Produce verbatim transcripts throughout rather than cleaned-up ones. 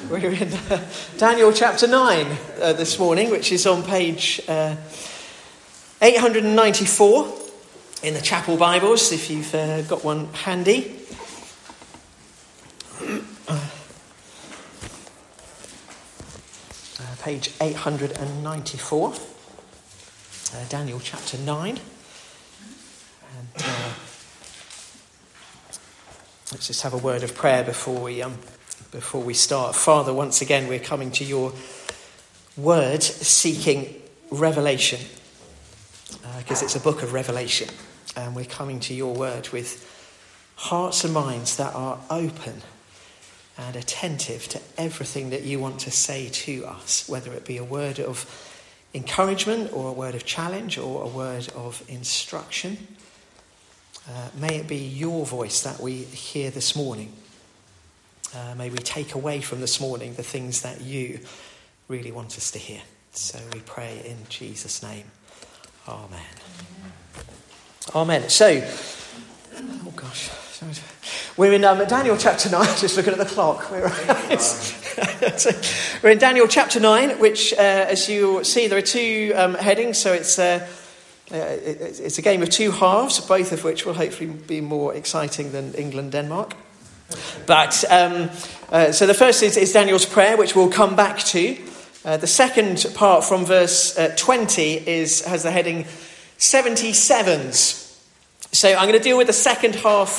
We're in uh, Daniel chapter nine uh, this morning, which is on page uh, eight hundred ninety-four in the chapel Bibles, if you've uh, got one handy. Uh, page eight hundred ninety-four, uh, Daniel chapter nine. And uh, let's just have a word of prayer before we um, before we start. Father, once again, we're coming to your word seeking revelation, because uh, it's a book of revelation. And we're coming to your word with hearts and minds that are open and attentive to everything that you want to say to us, whether it be a word of encouragement or a word of challenge or a word of instruction. Uh, may it be your voice that we hear this morning. Uh, may we take away from this morning the things that you really want us to hear. So we pray in Jesus' name. Amen. Amen. So, oh gosh, we're in um, Daniel chapter nine. Just looking at the clock. We're, we're in Daniel chapter nine, which, uh, as you see, there are two um, headings. So it's uh, uh, it, it's a game of two halves, both of which will hopefully be more exciting than England-Denmark. But um, uh, so the first is, is Daniel's prayer, which we'll come back to. Uh, the second part from verse uh, twenty is has the heading seventy-sevens. So I'm going to deal with the second half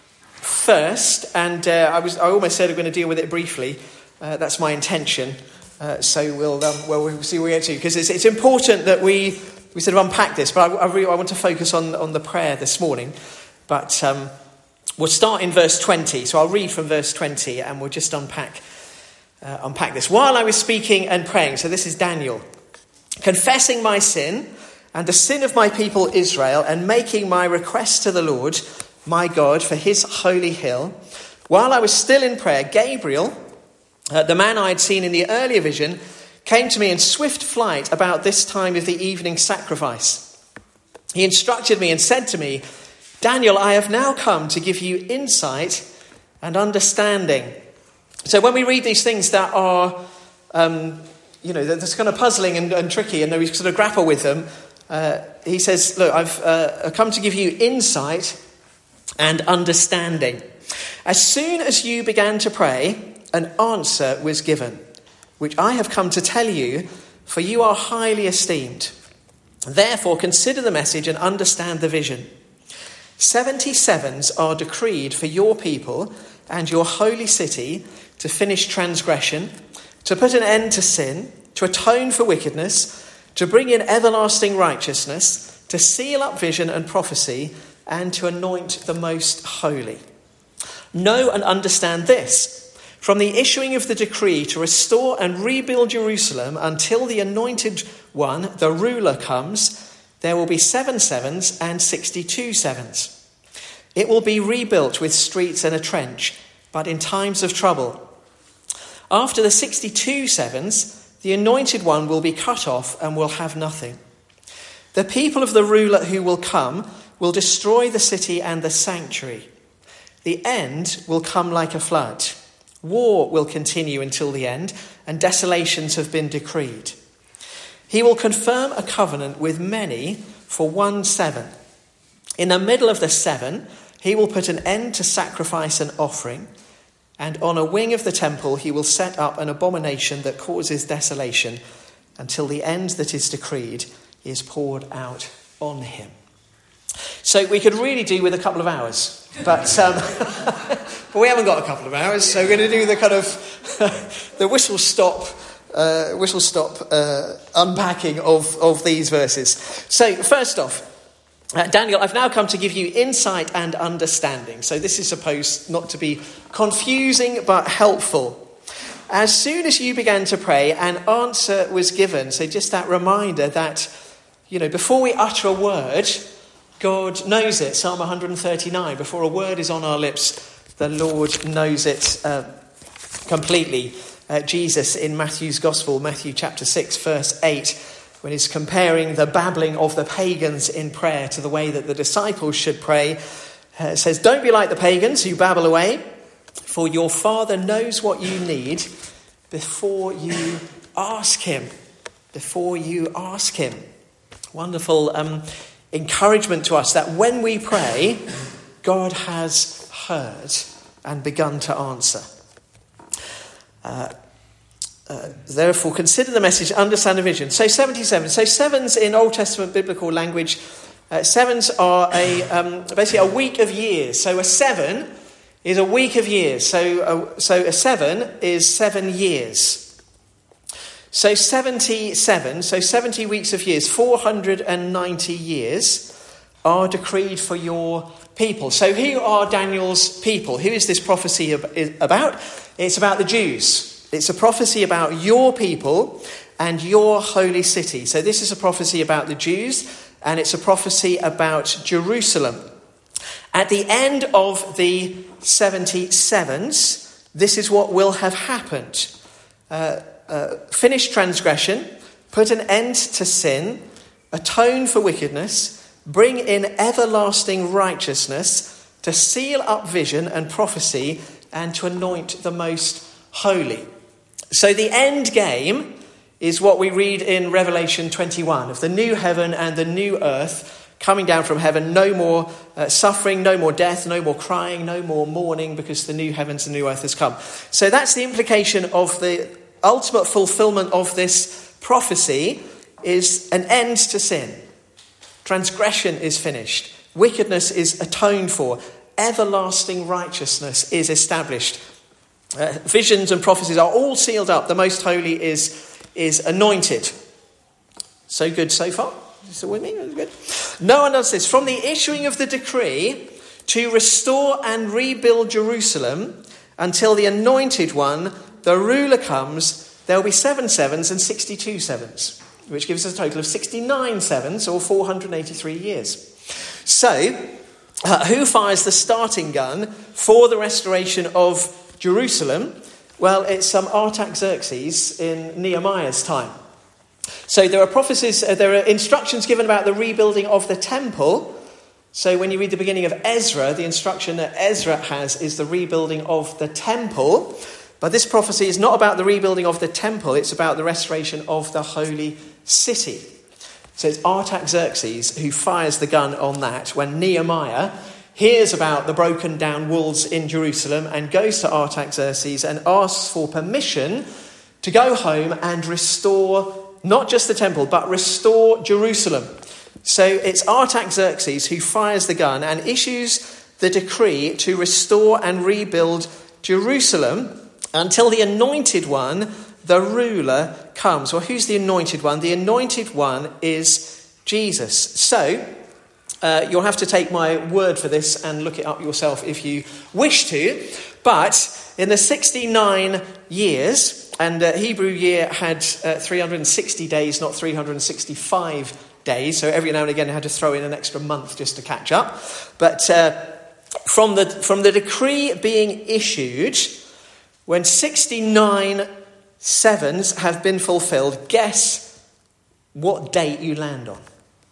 first, and uh, I was I almost said I'm going to deal with it briefly. Uh, that's my intention. Uh, so we'll um, well we'll see where we get to, because it's it's important that we we sort of unpack this. But I, I really I want to focus on on the prayer this morning. But um, we'll start in verse twenty. So I'll read from verse twenty, and we'll just unpack uh, unpack this. While I was speaking and praying, so this is Daniel, confessing my sin and the sin of my people Israel, and making my request to the Lord, my God, for his holy hill. While I was still in prayer, Gabriel, uh, the man I had seen in the earlier vision, came to me in swift flight about this time of the evening sacrifice. He instructed me and said to me, Daniel, I have now come to give you insight and understanding. So when we read these things that are, um, you know, that's kind of puzzling and, and tricky, and we sort of grapple with them, Uh, he says, look, I've uh, come to give you insight and understanding. As soon as you began to pray, an answer was given, which I have come to tell you, for you are highly esteemed. Therefore, consider the message and understand the vision. Seventy-sevens are decreed for your people and your holy city to finish transgression, to put an end to sin, to atone for wickedness, to bring in everlasting righteousness, to seal up vision and prophecy, and to anoint the most holy. Know and understand this. From the issuing of the decree to restore and rebuild Jerusalem until the anointed one, the ruler, comes, there will be seven sevens and sixty-two sevens. It will be rebuilt with streets and a trench, but in times of trouble. After the sixty-two sevens, the anointed one will be cut off and will have nothing. The people of the ruler who will come will destroy the city and the sanctuary. The end will come like a flood. War will continue until the end, and desolations have been decreed. He will confirm a covenant with many for one seven. In the middle of the seven, he will put an end to sacrifice and offering, and on a wing of the temple he will set up an abomination that causes desolation until the end that is decreed is poured out on him. So we could really do with a couple of hours, but um, but we haven't got a couple of hours, so we're going to do the kind of the whistle stop, uh, whistle stop uh, unpacking of, of these verses. So first off, Uh, Daniel, I've now come to give you insight and understanding. So this is supposed not to be confusing, but helpful. As soon as you began to pray, an answer was given. So just that reminder that, you know, before we utter a word, God knows it. Psalm one thirty-nine, before a word is on our lips, the Lord knows it uh, completely. Uh, Jesus in Matthew's Gospel, Matthew chapter six, verse eight, when he's comparing the babbling of the pagans in prayer to the way that the disciples should pray, uh, says, don't be like the pagans who babble away, for your Father knows what you need before you ask him. Before you ask him. Wonderful um, encouragement to us that when we pray, God has heard and begun to answer. Uh, uh, therefore, consider the message, understand the vision. So seventy-seven. So sevens in Old Testament biblical language, uh, sevens are a um, basically a week of years. So a seven is a week of years. So a, so a seven is seven years. So seventy-seven, so seventy weeks of years, four hundred ninety years are decreed for your people. So who are Daniel's people? Who is this prophecy about? It's about the Jews. It's a prophecy about your people and your holy city. So this is a prophecy about the Jews, and it's a prophecy about Jerusalem. At the end of the seventy-sevens, this is what will have happened. Uh, uh, finish transgression, put an end to sin, atone for wickedness, bring in everlasting righteousness, to seal up vision and prophecy, and to anoint the most holy. So the end game is what we read in Revelation twenty-one, of the new heaven and the new earth coming down from heaven. No more uh, suffering, no more death, no more crying, no more mourning, because the new heavens and new earth has come. So that's the implication of the ultimate fulfillment of this prophecy, is an end to sin. Transgression is finished. Wickedness is atoned for. Everlasting righteousness is established. Uh, visions and prophecies are all sealed up. The most holy is, is anointed. So good so far? So with me? Good. No one does this. From the issuing of the decree to restore and rebuild Jerusalem until the anointed one, the ruler, comes, there will be seven sevens and sixty-two sevens, which gives us a total of sixty-nine sevens, or four hundred eighty-three years. So, uh, who fires the starting gun for the restoration of Jerusalem? Well, it's um, Artaxerxes in Nehemiah's time. So there are prophecies, uh, there are instructions given about the rebuilding of the temple. So when you read the beginning of Ezra, the instruction that Ezra has is the rebuilding of the temple. But this prophecy is not about the rebuilding of the temple, it's about the restoration of the holy city. So it's Artaxerxes who fires the gun on that when Nehemiah hears about the broken down walls in Jerusalem and goes to Artaxerxes and asks for permission to go home and restore not just the temple, but restore Jerusalem. So it's Artaxerxes who fires the gun and issues the decree to restore and rebuild Jerusalem until the anointed one, the ruler, comes. Well, who's the anointed one? The anointed one is Jesus. So uh, you'll have to take my word for this and look it up yourself if you wish to. But in the sixty-nine years, and uh, Hebrew year had uh, three hundred sixty days, not three hundred sixty-five days. So every now and again I had to throw in an extra month just to catch up. But uh, from the from the decree being issued, when sixty-nine sevens have been fulfilled, guess what date you land on?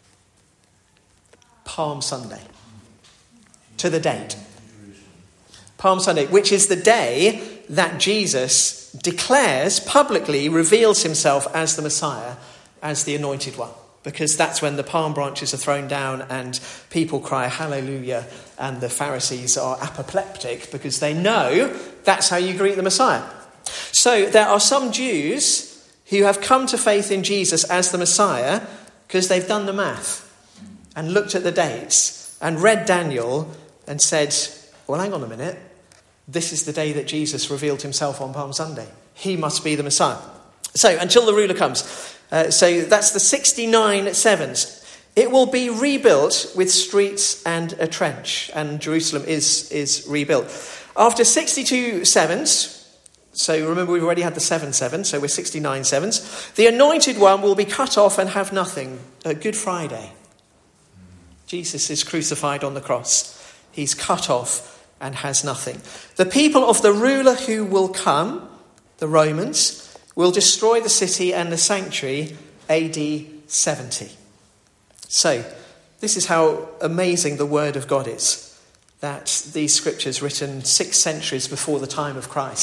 Palm Sunday. To the date. Palm Sunday, which is the day that Jesus declares, publicly reveals himself as the Messiah, as the anointed one. Because that's when the palm branches are thrown down and people cry hallelujah, and the Pharisees are apoplectic because they know that's how you greet the Messiah. So there are some Jews who have come to faith in Jesus as the Messiah because they've done the math and looked at the dates and read Daniel and said, well, hang on a minute. This is the day that Jesus revealed himself on Palm Sunday. He must be the Messiah. So until the ruler comes. Uh, so that's the sixty-nine sevens. It will be rebuilt with streets and a trench. And Jerusalem is, is rebuilt. After sixty-two sevens, so remember we've already had the seven sevens, so we're sixty-nine sevens. The anointed one will be cut off and have nothing. Uh, Good Friday. Jesus is crucified on the cross. He's cut off and has nothing. The people of the ruler who will come, the Romans, will destroy the city and the sanctuary A D seventy. So, this is how amazing the word of God is. That these scriptures written six centuries before the time of Christ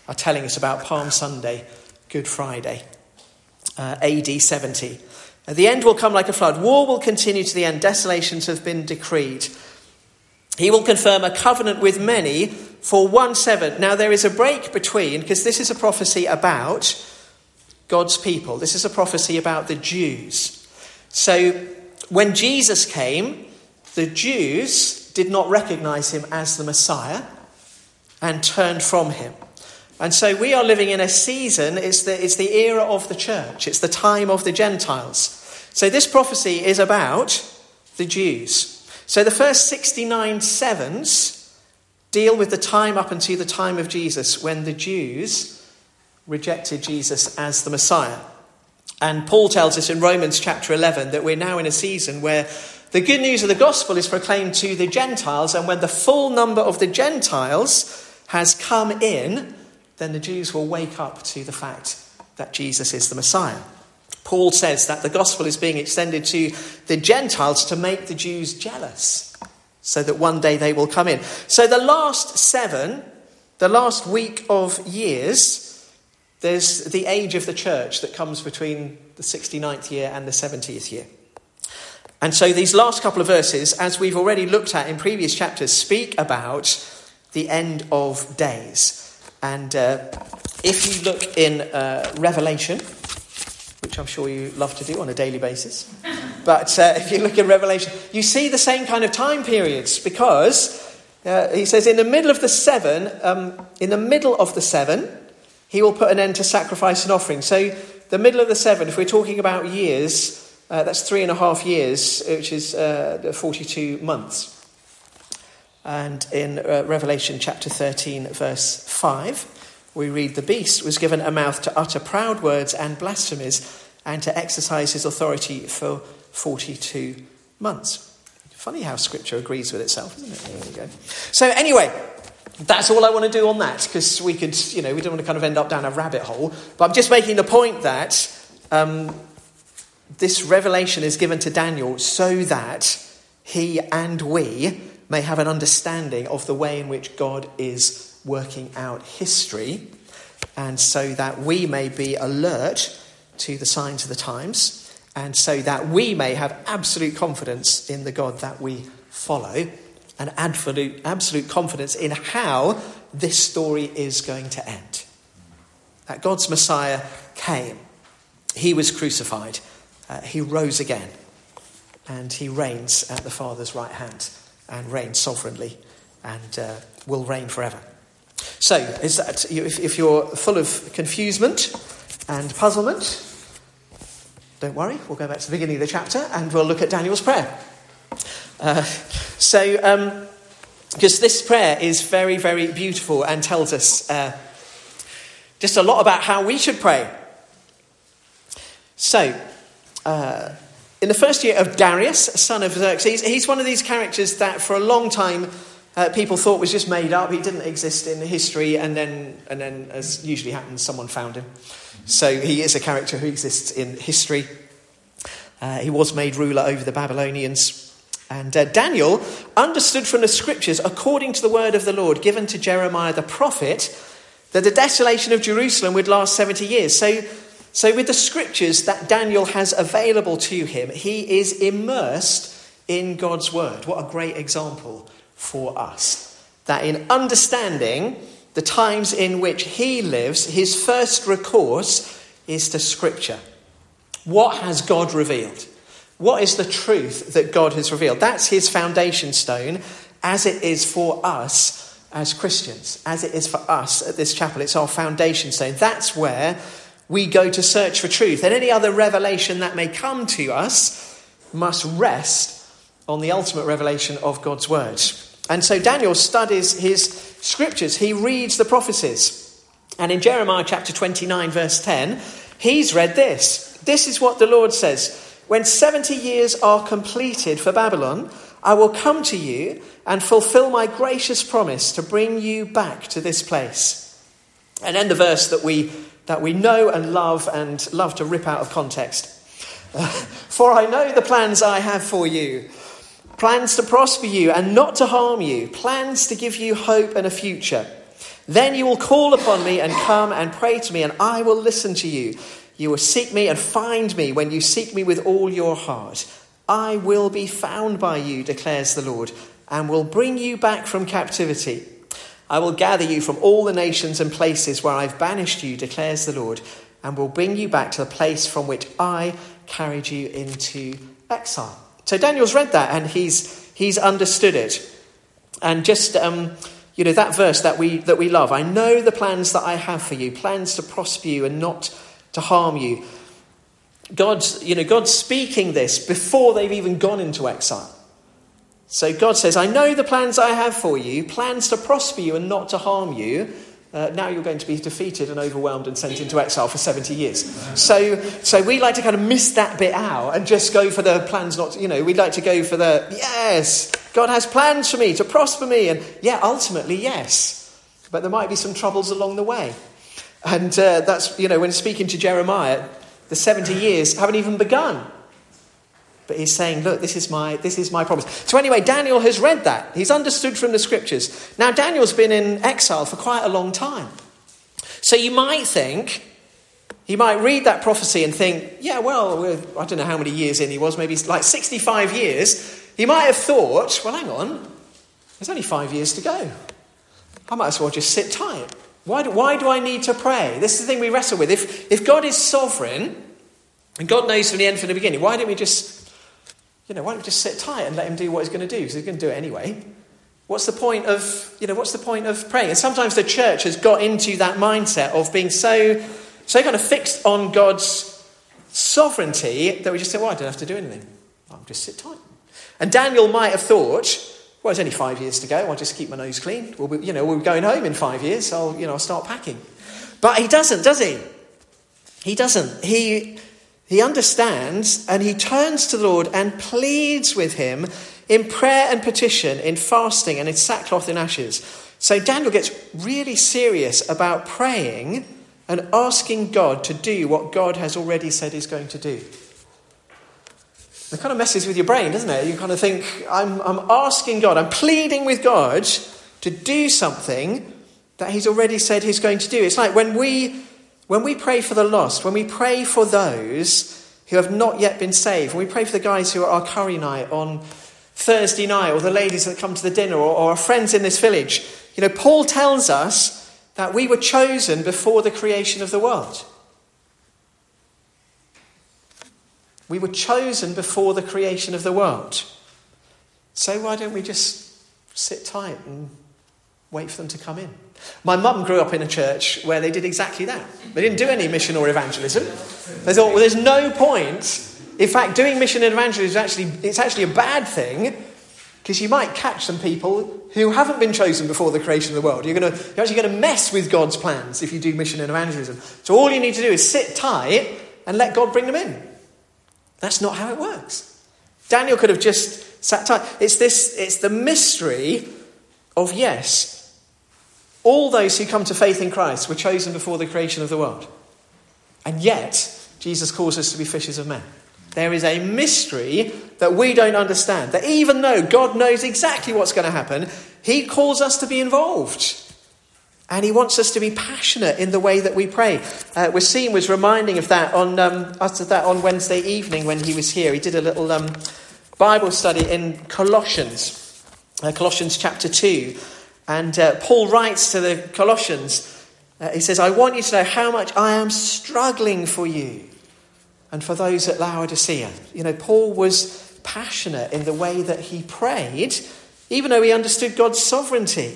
are telling us about Palm Sunday, Good Friday, uh, A D seventy. The end will come like a flood. War will continue to the end. Desolations have been decreed. He will confirm a covenant with many for one seven. Now there is a break between, because this is a prophecy about God's people. This is a prophecy about the Jews. So when Jesus came, the Jews did not recognize him as the Messiah and turned from him. And so we are living in a season, it's the, it's the era of the church. It's the time of the Gentiles. So this prophecy is about the Jews. So the first sixty-nine sevens deal with the time up until the time of Jesus when the Jews rejected Jesus as the Messiah. And Paul tells us in Romans chapter eleven that we're now in a season where the good news of the gospel is proclaimed to the Gentiles, and when the full number of the Gentiles has come in, then the Jews will wake up to the fact that Jesus is the Messiah. Paul says that the gospel is being extended to the Gentiles to make the Jews jealous, so that one day they will come in. So the last seven, the last week of years, there's the age of the church that comes between the sixty-ninth year and the seventieth year. And so these last couple of verses, as we've already looked at in previous chapters, speak about the end of days. And uh, if you look in uh, Revelation, which I'm sure you love to do on a daily basis, but uh, if you look in Revelation, you see the same kind of time periods, because uh, he says in the middle of the seven, um, in the middle of the seven, he will put an end to sacrifice and offering. So the middle of the seven, if we're talking about years, uh, that's three and a half years, which is uh, forty-two months. And in uh, Revelation chapter thirteen, verse five, we read, the beast was given a mouth to utter proud words and blasphemies and to exercise his authority for forty-two months. Funny how scripture agrees with itself, isn't it? There we go. So anyway, that's all I want to do on that, because we could, you know, we don't want to kind of end up down a rabbit hole. But I'm just making the point that um, this revelation is given to Daniel so that he and we may have an understanding of the way in which God is working out history, and so that we may be alert to the signs of the times, and so that we may have absolute confidence in the God that we follow, and absolute, absolute confidence in how this story is going to end. That God's Messiah came, he was crucified, uh, he rose again, and he reigns at the Father's right hand, and reigns sovereignly, and uh, will reign forever. So, is that if, if you're full of confusement and puzzlement, don't worry, we'll go back to the beginning of the chapter and we'll look at Daniel's prayer. Uh, so, um, because this prayer is very, very beautiful and tells us uh, just a lot about how we should pray. So, uh, in the first year of Darius, son of Xerxes, he's one of these characters that for a long time uh, people thought was just made up. He didn't exist in history, and then, and then, as usually happens, someone found him. So he is a character who exists in history. Uh, he was made ruler over the Babylonians. And uh, Daniel understood from the scriptures, according to the word of the Lord given to Jeremiah the prophet, that the desolation of Jerusalem would last seventy years. So, so with the scriptures that Daniel has available to him, he is immersed in God's word. What a great example for us. That in understanding the times in which he lives, his first recourse is to scripture. What has God revealed? What is the truth that God has revealed? That's his foundation stone, as it is for us as Christians, as it is for us at this chapel. It's our foundation stone. That's where we go to search for truth. And any other revelation that may come to us must rest on the ultimate revelation of God's word. And so Daniel studies his scriptures. He reads the prophecies. And in Jeremiah chapter twenty-nine, verse ten, he's read this. This is what the Lord says. When seventy years are completed for Babylon, I will come to you and fulfill my gracious promise to bring you back to this place. And then the verse that we that we know and love and love to rip out of context. For I know the plans I have for you. Plans to prosper you and not to harm you. Plans to give you hope and a future. Then you will call upon me and come and pray to me, and I will listen to you. You will seek me and find me when you seek me with all your heart. I will be found by you, declares the Lord, and will bring you back from captivity. I will gather you from all the nations and places where I've banished you, declares the Lord, and will bring you back to the place from which I carried you into exile. So Daniel's read that and he's he's understood it. And just um, you know, that verse that we that we love. I know the plans that I have for you, plans to prosper you and not to harm you. God's, you know, God's speaking this before they've even gone into exile. So God says, I know the plans I have for you, plans to prosper you and not to harm you. Uh, now you're going to be defeated and overwhelmed and sent into exile for seventy years. So so we like to kind of miss that bit out and just go for the plans not to, you know, we'd like to go for the, yes, God has plans for me to prosper me. And yeah, ultimately, yes. But there might be some troubles along the way. And uh, that's, you know, when speaking to Jeremiah, the seventy years haven't even begun. But he's saying, look, this is my this is my promise. So anyway, Daniel has read that. He's understood from the scriptures. Now, Daniel's been in exile for quite a long time. So you might think, he might read that prophecy and think, yeah, well, we're, I don't know how many years in he was, maybe like sixty-five years. He might have thought, well, hang on, there's only five years to go. I might as well just sit tight. Why do, why do I need to pray? This is the thing we wrestle with. If, if God is sovereign, and God knows from the end from the beginning, why don't we just... You know, why don't we just sit tight and let him do what he's going to do? Because he's going to do it anyway. What's the point of, you know, what's the point of praying? And sometimes the church has got into that mindset of being so, so kind of fixed on God's sovereignty that we just say, well, I don't have to do anything. I'll just sit tight. And Daniel might have thought, well, it's only five years to go. I'll just keep my nose clean. We'll be, you know, we'll be going home in five years. So I'll, you know, I'll start packing. But he doesn't, does he? He doesn't. He... He understands and he turns to the Lord and pleads with him in prayer and petition, in fasting and in sackcloth and ashes. So Daniel gets really serious about praying and asking God to do what God has already said he's going to do. It kind of messes with your brain, doesn't it? You kind of think, I'm, I'm asking God, I'm pleading with God to do something that he's already said he's going to do. It's like when we... When we pray for the lost, when we pray for those who have not yet been saved, when we pray for the guys who are our curry night on Thursday night, or the ladies that come to the dinner, or, or our friends in this village, you know, Paul tells us that we were chosen before the creation of the world. We were chosen before the creation of the world. So why don't we just sit tight and wait for them to come in? My mum grew up in a church where they did exactly that. They didn't do any mission or evangelism. They thought, well, there's no point. In fact, doing mission and evangelism is actually, it's actually a bad thing, because you might catch some people who haven't been chosen before the creation of the world. You're going to, you're actually going to mess with God's plans if you do mission and evangelism. So all you need to do is sit tight and let God bring them in. That's not how it works. Daniel could have just sat tight. It's this, it's the mystery of, yes, all those who come to faith in Christ were chosen before the creation of the world. And yet, Jesus calls us to be fishers of men. There is a mystery that we don't understand. That even though God knows exactly what's going to happen, he calls us to be involved. And he wants us to be passionate in the way that we pray. Uh, Wasim was reminding of that on um, us of that on Wednesday evening when he was here. He did a little um, Bible study in Colossians, uh, Colossians chapter two. And uh, Paul writes to the Colossians, uh, he says, I want you to know how much I am struggling for you and for those at Laodicea. You know, Paul was passionate in the way that he prayed, even though he understood God's sovereignty.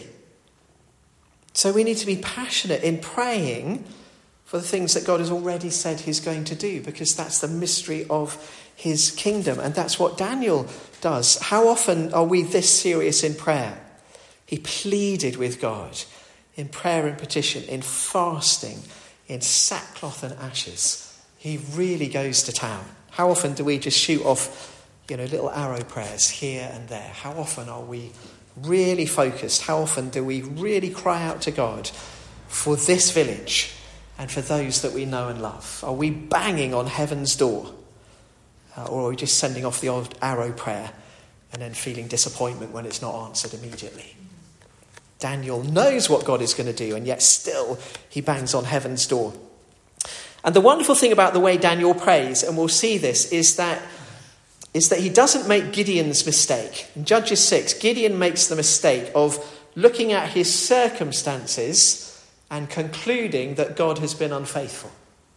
So we need to be passionate in praying for the things that God has already said he's going to do, because that's the mystery of his kingdom. And that's what Daniel does. How often are we this serious in prayer? He pleaded with God in prayer and petition, in fasting, in sackcloth and ashes. He really goes to town. How often do we just shoot off, you know, little arrow prayers here and there? How often are we really focused? How often do we really cry out to God for this village and for those that we know and love? Are we banging on heaven's door? Uh, or are we just sending off the old arrow prayer and then feeling disappointment when it's not answered immediately? Daniel knows what God is going to do, and yet still he bangs on heaven's door. And the wonderful thing about the way Daniel prays, and we'll see this, is that, is that he doesn't make Gideon's mistake. In Judges six, Gideon makes the mistake of looking at his circumstances and concluding that God has been unfaithful.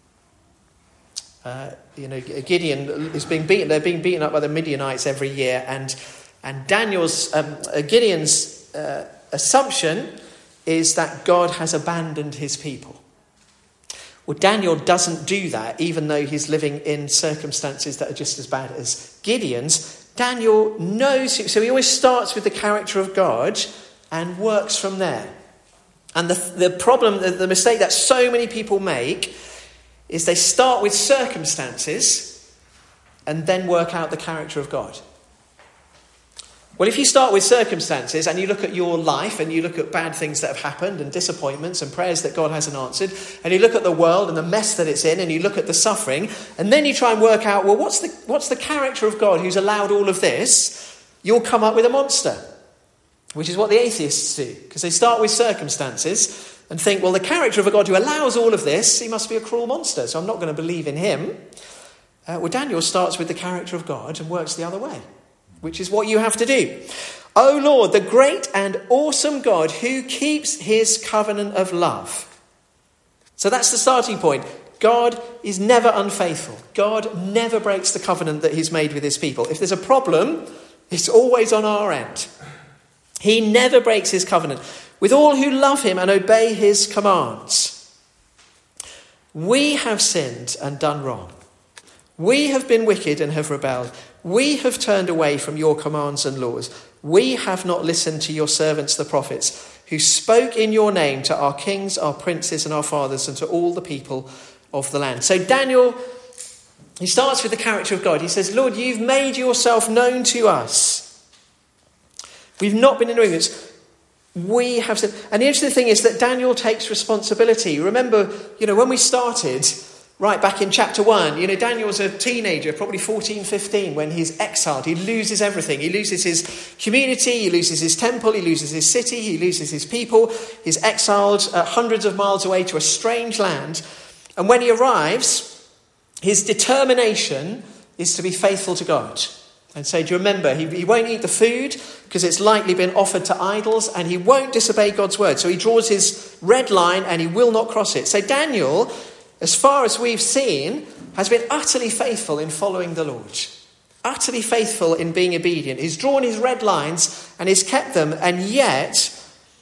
Uh, you know, Gideon is being beaten. They're being beaten up by the Midianites every year, and and Daniel's um, uh, Gideon's uh, assumption is that God has abandoned his people. Well, Daniel doesn't do that, even though he's living in circumstances that are just as bad as Gideon's. Daniel knows, so he always starts with the character of God and works from there. And the, the problem, the, the mistake that so many people make is they start with circumstances and then work out the character of God. Well, if you start with circumstances and you look at your life and you look at bad things that have happened and disappointments and prayers that God hasn't answered, and you look at the world and the mess that it's in, and you look at the suffering, and then you try and work out, well, what's the what's the character of God who's allowed all of this? You'll come up with a monster, which is what the atheists do, because they start with circumstances and think, well, the character of a God who allows all of this, he must be a cruel monster, so I'm not going to believe in him. Uh, well, Daniel starts with the character of God and works the other way, which is what you have to do. O Lord, the great and awesome God who keeps his covenant of love. So that's the starting point. God is never unfaithful. God never breaks the covenant that he's made with his people. If there's a problem, it's always on our end. He never breaks his covenant with all who love him and obey his commands. We have sinned and done wrong. We have been wicked and have rebelled. We have turned away from your commands and laws. We have not listened to your servants, the prophets, who spoke in your name to our kings, our princes and our fathers, and to all the people of the land. So Daniel, he starts with the character of God. He says, Lord, you've made yourself known to us. We've not been in agreement. We have sinned. And the interesting thing is that Daniel takes responsibility. Remember, you know, when we started, right back in chapter one, you know, Daniel's a teenager, probably fourteen, fifteen, when he's exiled. He loses everything. He loses his community, he loses his temple, he loses his city, he loses his people. He's exiled uh, hundreds of miles away to a strange land. And when he arrives, his determination is to be faithful to God. And so, do you remember, he, he won't eat the food because it's likely been offered to idols, and he won't disobey God's word. So he draws his red line and he will not cross it. So Daniel, as far as we've seen, has been utterly faithful in following the Lord. Utterly faithful in being obedient. He's drawn his red lines and he's kept them. And yet,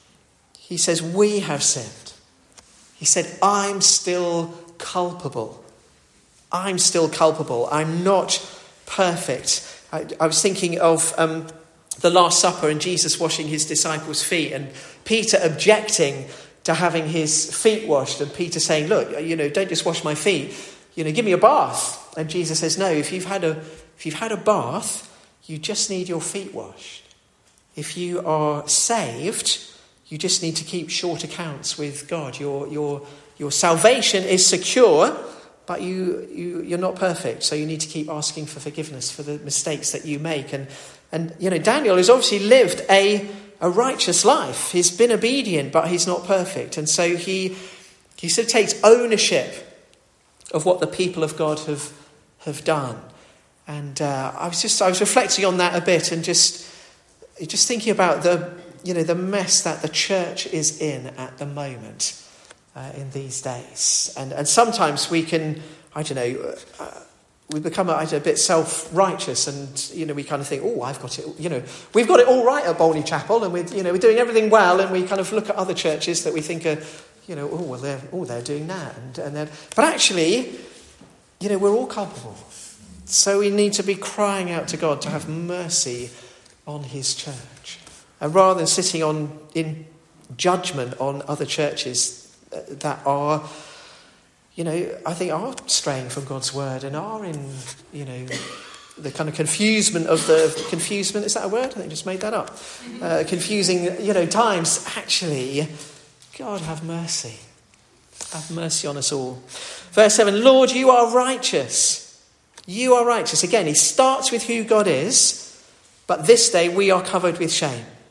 he says, we have sinned. He said, I'm still culpable. I'm still culpable. I'm not perfect. I, I was thinking of um, the Last Supper and Jesus washing his disciples' feet, and Peter objecting to having his feet washed, and Peter saying, look, you know, don't just wash my feet, you know, give me a bath. And Jesus says, no, if you've had a if you've had a bath, you just need your feet washed. If you are saved, you just need to keep short accounts with God. Your your your salvation is secure, but you, you you're not perfect, so you need to keep asking for forgiveness for the mistakes that you make. And and you know, Daniel has obviously lived a a righteous life. He's been obedient, but he's not perfect. And so he he sort of takes ownership of what the people of God have have done. And uh, I was just I was reflecting on that a bit, and just just thinking about the you know the mess that the church is in at the moment uh, in these days. And and sometimes we can I don't know. Uh, We become a, a bit self-righteous, and you know we kind of think, "Oh, I've got it." You know, we've got it all right at Bolney Chapel, and we, you know, we're doing everything well. And we kind of look at other churches that we think are, you know, oh well, they're oh they're doing that, and and then, but actually, you know, we're all culpable. So we need to be crying out to God to have mercy on His church, and rather than sitting on in judgment on other churches that are, you know, I think are straying from God's word and are in, you know, the kind of confusement of the confusement. Is that a word? I think I just made that up. Uh, confusing, you know, times. Actually, God have mercy. Have mercy on us all. Verse seven, Lord, you are righteous. You are righteous. Again, he starts with who God is, but this day we are covered with shame.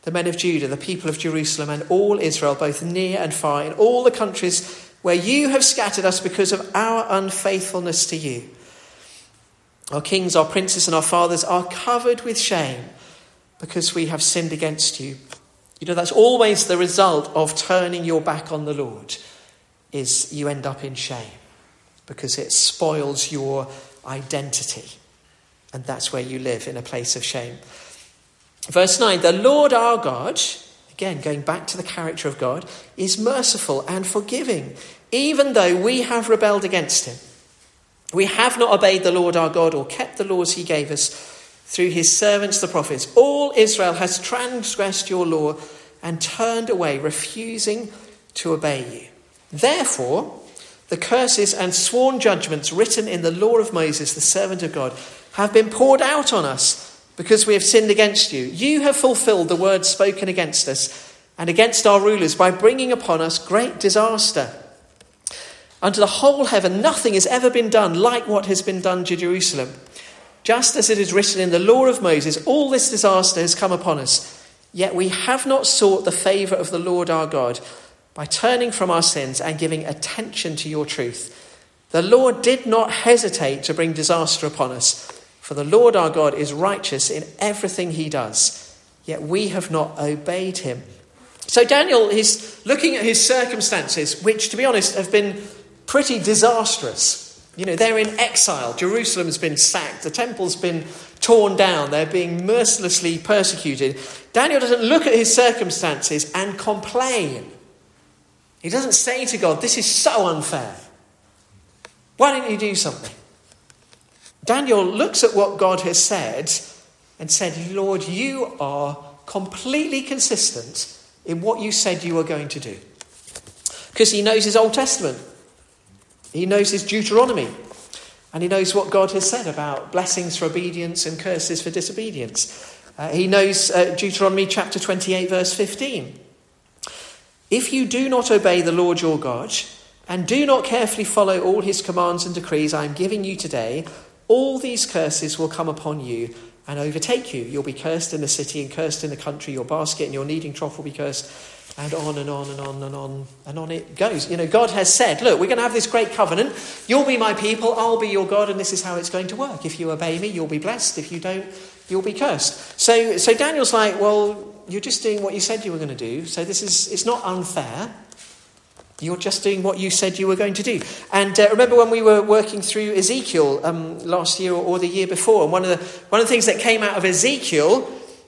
the men of Judah, the people of Jerusalem, and all Israel, both near and far, in all the countries where you have scattered us because of our unfaithfulness to you. Our kings, our princes, and our fathers are covered with shame because we have sinned against you. You know, that's always the result of turning your back on the Lord, is you end up in shame because it spoils your identity. And that's where you live, in a place of shame. Verse nine, the Lord our God, again going back to the character of God, is merciful and forgiving, even though we have rebelled against him. We have not obeyed the Lord our God or kept the laws he gave us through his servants the prophets. All Israel has transgressed your law and turned away, refusing to obey you. Therefore, the curses and sworn judgments written in the law of Moses, the servant of God, have been poured out on us because we have sinned against you. You have fulfilled the words spoken against us and against our rulers by bringing upon us great disaster. Unto the whole heaven nothing has ever been done like what has been done to Jerusalem. Just as it is written in the law of Moses, all this disaster has come upon us. Yet we have not sought the favour of the Lord our God by turning from our sins and giving attention to your truth. The Lord did not hesitate to bring disaster upon us, for the Lord our God is righteous in everything he does, yet we have not obeyed him. So Daniel is looking at his circumstances, which, to be honest, have been pretty disastrous. You know, they're in exile. Jerusalem's been sacked. The temple's been torn down. They're being mercilessly persecuted. Daniel doesn't look at his circumstances and complain. He doesn't say to God, this is so unfair. Why don't you do something? Daniel looks at what God has said and said, Lord, you are completely consistent in what you said you were going to do. Because he knows his Old Testament. He knows his Deuteronomy. And he knows what God has said about blessings for obedience and curses for disobedience. Uh, he knows uh, Deuteronomy chapter twenty-eight, verse fifteen. If you do not obey the Lord your God, and do not carefully follow all his commands and decrees I am giving you today, all these curses will come upon you and overtake you. You'll be cursed in the city and cursed in the country. Your basket and your kneading trough will be cursed. And on and on and on and on and on it goes. You know, God has said, look, we're going to have this great covenant. You'll be my people, I'll be your God, and this is how it's going to work. If you obey me, you'll be blessed. If you don't, you'll be cursed. So so Daniel's like, well, you're just doing what you said you were going to do. So this is, it's not unfair. You're just doing what you said you were going to do. And uh, remember when we were working through Ezekiel um, last year or, or the year before, and one of the one of the things that came out of Ezekiel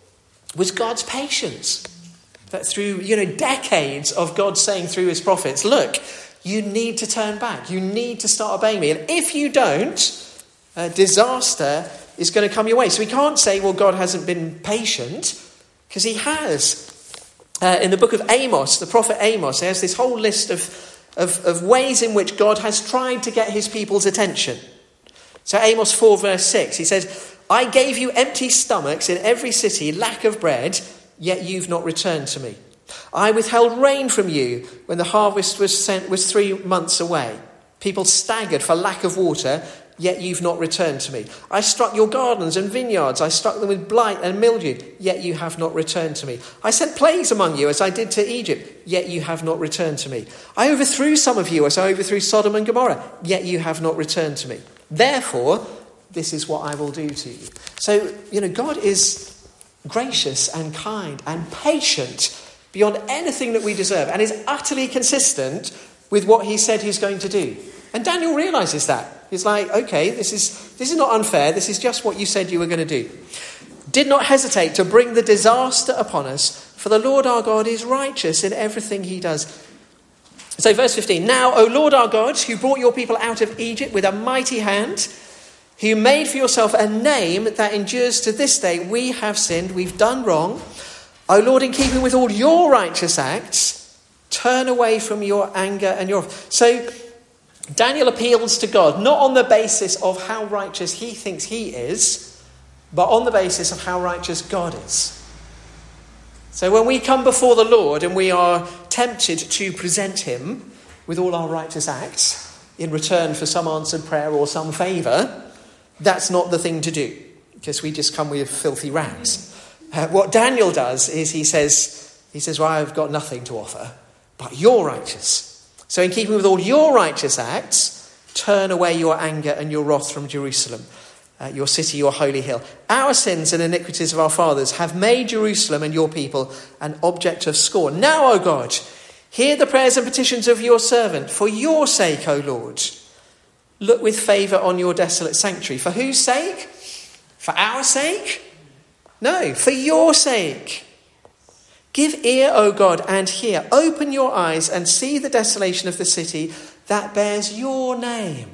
was God's patience. That through, you know, decades of God saying through his prophets, look, you need to turn back. You need to start obeying me. And if you don't, uh, disaster is going to come your way. So we can't say, well, God hasn't been patient, because he has. Uh, in the book of Amos, the prophet Amos, there's this whole list of, of, of ways in which God has tried to get his people's attention. So Amos four verse six, he says, I gave you empty stomachs in every city, lack of bread, yet you've not returned to me. I withheld rain from you when the harvest was sent was three months away. People staggered for lack of water, yet you've not returned to me. I struck your gardens and vineyards. I struck them with blight and mildew, yet you have not returned to me. I sent plagues among you as I did to Egypt, yet you have not returned to me. I overthrew some of you as I overthrew Sodom and Gomorrah, yet you have not returned to me. Therefore, this is what I will do to you. So, you know, God is gracious and kind and patient beyond anything that we deserve, and is utterly consistent with what he said he's going to do. And Daniel realizes that. He's like, okay, this is this is not unfair. This is just what you said you were going to do. Did not hesitate to bring the disaster upon us, for the Lord our God is righteous in everything he does. So verse fifteen, now, O Lord our God, who brought your people out of Egypt with a mighty hand, who made for yourself a name that endures to this day, we have sinned, we've done wrong. O Lord, in keeping with all your righteous acts, turn away from your anger and your... So Daniel appeals to God, not on the basis of how righteous he thinks he is, but on the basis of how righteous God is. So when we come before the Lord and we are tempted to present him with all our righteous acts in return for some answered prayer or some favour, that's not the thing to do, because we just come with filthy rags. Uh, what Daniel does is he says, he says, well, I've got nothing to offer, but you're righteous. So in keeping with all your righteous acts, turn away your anger and your wrath from Jerusalem, uh, your city, your holy hill. Our sins and iniquities of our fathers have made Jerusalem and your people an object of scorn. Now, O God, hear the prayers and petitions of your servant. For your sake, O Lord, look with favour on your desolate sanctuary. For whose sake? For our sake? No, for your sake. Give ear, O God, and hear. Open your eyes and see the desolation of the city that bears your name.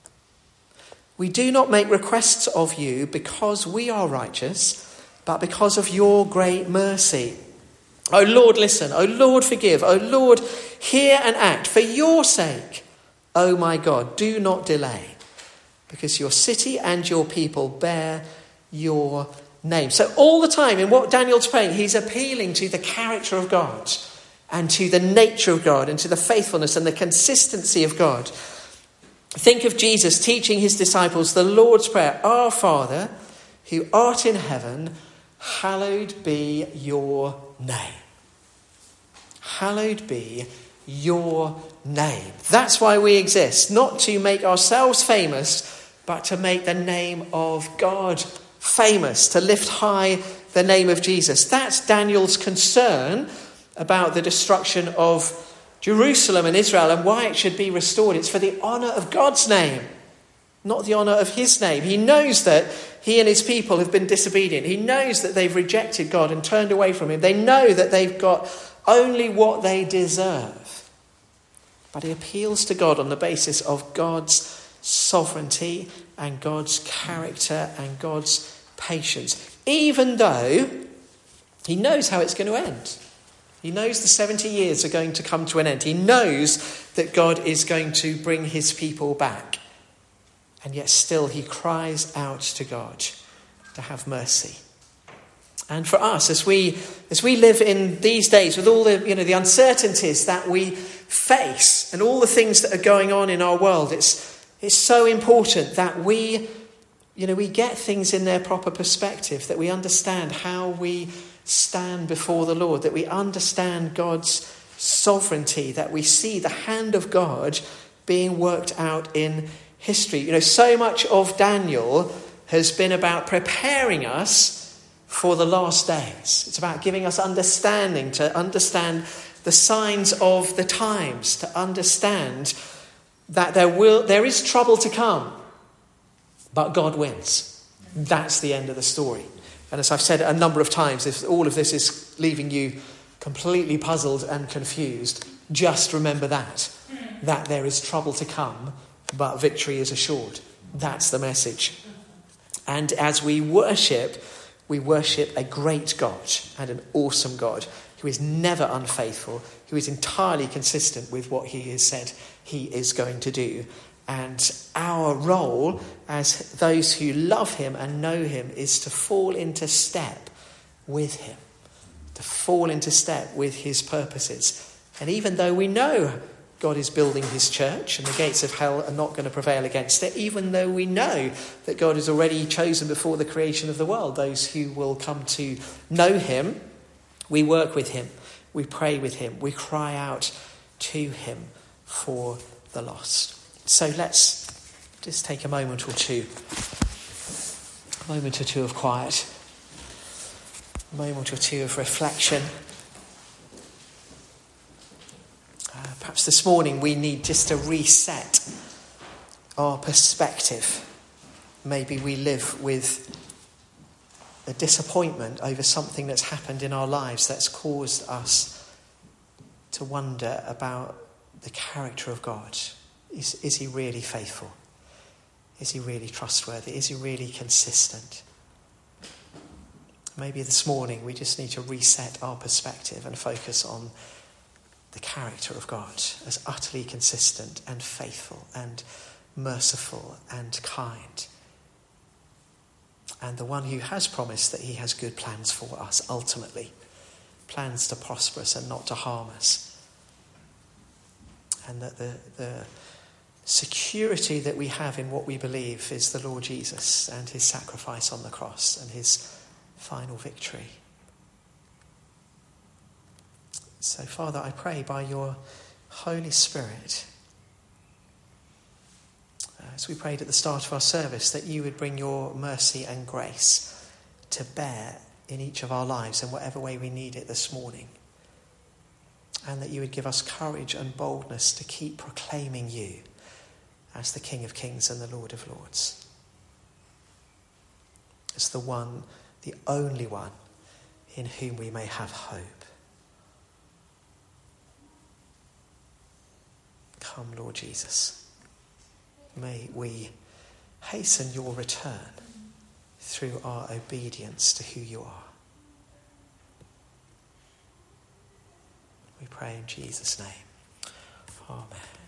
We do not make requests of you because we are righteous, but because of your great mercy. O Lord, listen. O Lord, forgive. O Lord, hear and act. For your sake, O my God, do not delay, because your city and your people bear your name. So all the time in what Daniel's praying, he's appealing to the character of God and to the nature of God and to the faithfulness and the consistency of God. Think of Jesus teaching his disciples the Lord's Prayer. Our Father, who art in heaven, hallowed be your name. Hallowed be your name. That's why we exist, not to make ourselves famous, but to make the name of God famous, to lift high the name of Jesus. That's Daniel's concern about the destruction of Jerusalem and Israel and why it should be restored. It's for the honour of God's name, not the honour of his name. He knows that he and his people have been disobedient. He knows that they've rejected God and turned away from him. They know that they've got only what they deserve. But he appeals to God on the basis of God's sovereignty and God's character and God's patience, even though he knows how it's going to end. He knows the seventy years are going to come to an end. He knows that God is going to bring his people back. And yet still he cries out to God to have mercy. And for us, as we as we live in these days with all the, you know, the uncertainties that we face and all the things that are going on in our world, it's it's so important that we, you know, we get things in their proper perspective, that we understand how we stand before the Lord, that we understand God's sovereignty, that we see the hand of God being worked out in history. You know, so much of Daniel has been about preparing us for the last days. It's about giving us understanding, to understand the signs of the times, to understand that there will there is trouble to come, but God wins. That's the end of the story. And as I've said a number of times, if all of this is leaving you completely puzzled and confused, just remember that, that there is trouble to come, but victory is assured. That's the message. And as we worship, we worship a great God and an awesome God who is never unfaithful, who is entirely consistent with what he has said he is going to do. And our role as those who love him and know him is to fall into step with him, to fall into step with his purposes. And even though we know God is building his church and the gates of hell are not going to prevail against it, even though we know that God has already chosen before the creation of the world those who will come to know him, we work with him, we pray with him, we cry out to him for the lost. So let's just take a moment or two, a moment or two of quiet, a moment or two of reflection. Uh, perhaps this morning we need just to reset our perspective. Maybe we live with a disappointment over something that's happened in our lives that's caused us to wonder about the character of God. Is, is he really faithful? Is he really trustworthy? Is he really consistent? Maybe this morning we just need to reset our perspective and focus on the character of God as utterly consistent and faithful and merciful and kind. And the one who has promised that he has good plans for us ultimately. Plans to prosper us and not to harm us. And that the, the security that we have in what we believe is the Lord Jesus and his sacrifice on the cross and his final victory. So, Father, I pray by your Holy Spirit, as we prayed at the start of our service, that you would bring your mercy and grace to bear in each of our lives in whatever way we need it this morning. And that you would give us courage and boldness to keep proclaiming you as the King of Kings and the Lord of Lords. As the one, the only one in whom we may have hope. Come, Lord Jesus. May we hasten your return through our obedience to who you are. We pray in Jesus' name. Amen.